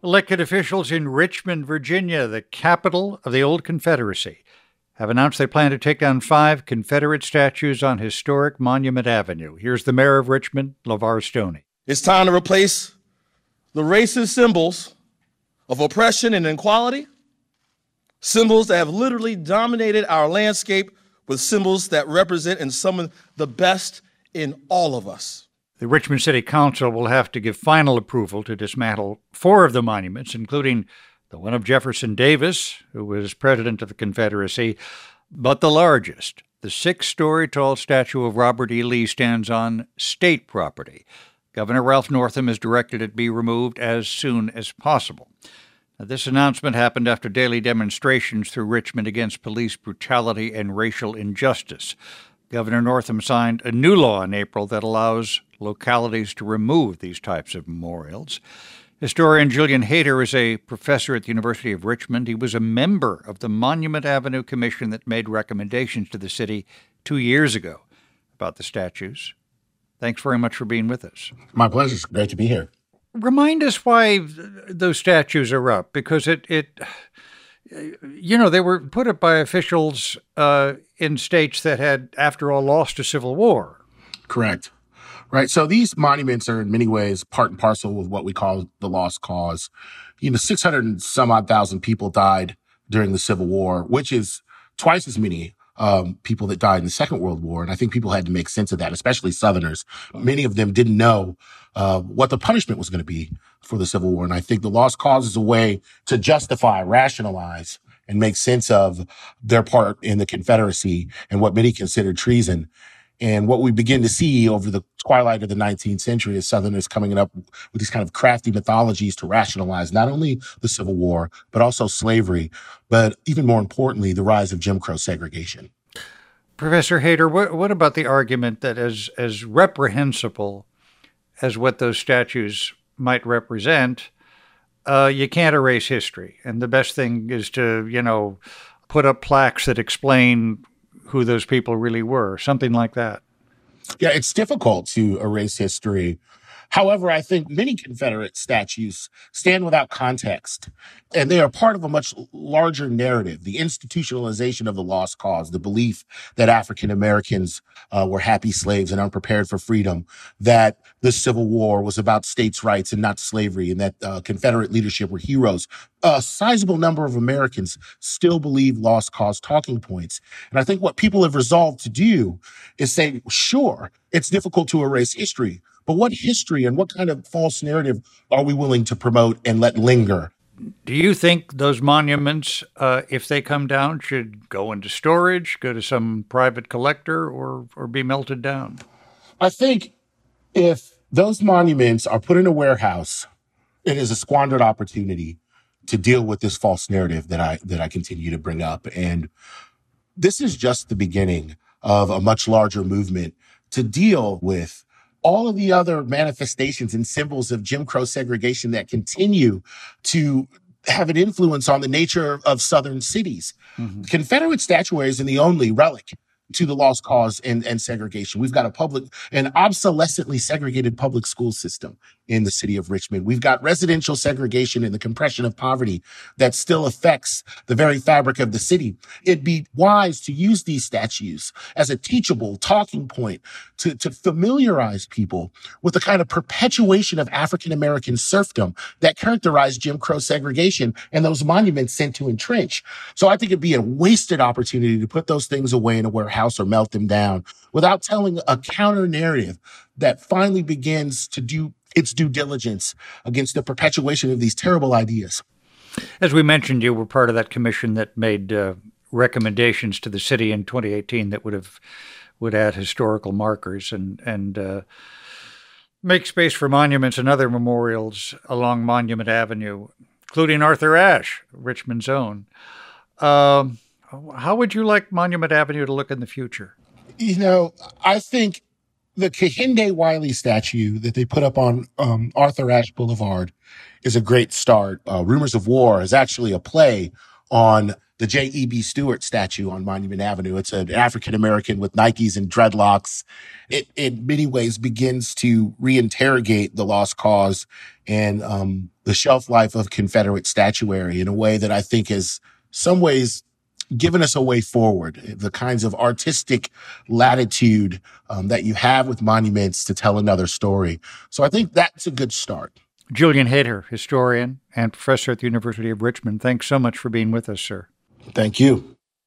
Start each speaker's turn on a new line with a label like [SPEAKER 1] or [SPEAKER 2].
[SPEAKER 1] Elected officials in Richmond, Virginia, the capital of the old Confederacy, have announced they plan to take down 5 Confederate statues on historic Monument Avenue. Here's the mayor of Richmond, LeVar Stoney.
[SPEAKER 2] It's time to replace the racist symbols of oppression and inequality, symbols that have literally dominated our landscape, with symbols that represent and summon the best in all of us.
[SPEAKER 1] The Richmond City Council will have to give final approval to dismantle 4 of the monuments, including the one of Jefferson Davis, who was president of the Confederacy, but the largest, the 6-story tall statue of Robert E. Lee, stands on state property. Governor Ralph Northam has directed it be removed as soon as possible. Now, this announcement happened after daily demonstrations through Richmond against police brutality and racial injustice. Governor Northam signed a new law in April that allows localities to remove these types of memorials. Historian Julian Hayter is a professor at the University of Richmond. He was a member of the Monument Avenue Commission that made recommendations to the city 2 years ago about the statues. Thanks very much for being with us.
[SPEAKER 3] My pleasure. It's great to be here.
[SPEAKER 1] Remind us why those statues are up, because they were put up by officials in states that had, after all, lost a civil war.
[SPEAKER 3] Correct. Right. So these monuments are in many ways part and parcel with what we call the lost cause. 600 and some odd thousand people died during the Civil War, which is twice as many people that died in the Second World War. And I think people had to make sense of that, especially Southerners. Many of them didn't know what the punishment was going to be for the Civil War. And I think the lost cause is a way to justify, rationalize, and make sense of their part in the Confederacy and what many considered treason. And what we begin to see over the twilight of the 19th century is Southerners coming up with these kind of crafty mythologies to rationalize not only the Civil War, but also slavery, but even more importantly, the rise of Jim Crow segregation.
[SPEAKER 1] Professor Hayter, what about the argument that as reprehensible as what those statues might represent, you can't erase history, and the best thing is to, put up plaques that explain who those people really were, something like that?
[SPEAKER 3] Yeah, it's difficult to erase history. However, I think many Confederate statues stand without context, and they are part of a much larger narrative, the institutionalization of the lost cause, the belief that African Americans were happy slaves and unprepared for freedom, that the Civil War was about states' rights and not slavery, and that Confederate leadership were heroes. A sizable number of Americans still believe lost cause talking points. And I think what people have resolved to do is say, sure, it's difficult to erase history, but what history and what kind of false narrative are we willing to promote and let linger?
[SPEAKER 1] Do you think those monuments, if they come down, should go into storage, go to some private collector, or be melted down?
[SPEAKER 3] I think if those monuments are put in a warehouse, it is a squandered opportunity to deal with this false narrative that I continue to bring up. And this is just the beginning of a much larger movement to deal with all of the other manifestations and symbols of Jim Crow segregation that continue to have an influence on the nature of Southern cities. Mm-hmm. Confederate statuary isn't the only relic to the lost cause and segregation. We've got an obsolescently segregated public school system in the city of Richmond. We've got residential segregation and the compression of poverty that still affects the very fabric of the city. It'd be wise to use these statues as a teachable talking point to familiarize people with the kind of perpetuation of African-American serfdom that characterized Jim Crow segregation and those monuments sent to entrench. So I think it'd be a wasted opportunity to put those things away in a warehouse or melt them down without telling a counter narrative that finally begins to do its due diligence against the perpetuation of these terrible ideas.
[SPEAKER 1] As we mentioned, you were part of that commission that made recommendations to the city in 2018 that would add historical markers and make space for monuments and other memorials along Monument Avenue, including Arthur Ashe, Richmond's own. How would you like Monument Avenue to look in the future?
[SPEAKER 3] I think the Kehinde Wiley statue that they put up on Arthur Ashe Boulevard is a great start. Rumors of War is actually a play on the J.E.B. Stewart statue on Monument Avenue. It's an African-American with Nikes and dreadlocks. It, in many ways, begins to reinterrogate the lost cause and the shelf life of Confederate statuary in a way that I think has some ways given us a way forward, the kinds of artistic latitude that you have with monuments to tell another story. So I think that's a good start.
[SPEAKER 1] Julian Hayter, historian and professor at the University of Richmond, thanks so much for being with us, sir.
[SPEAKER 3] Thank you.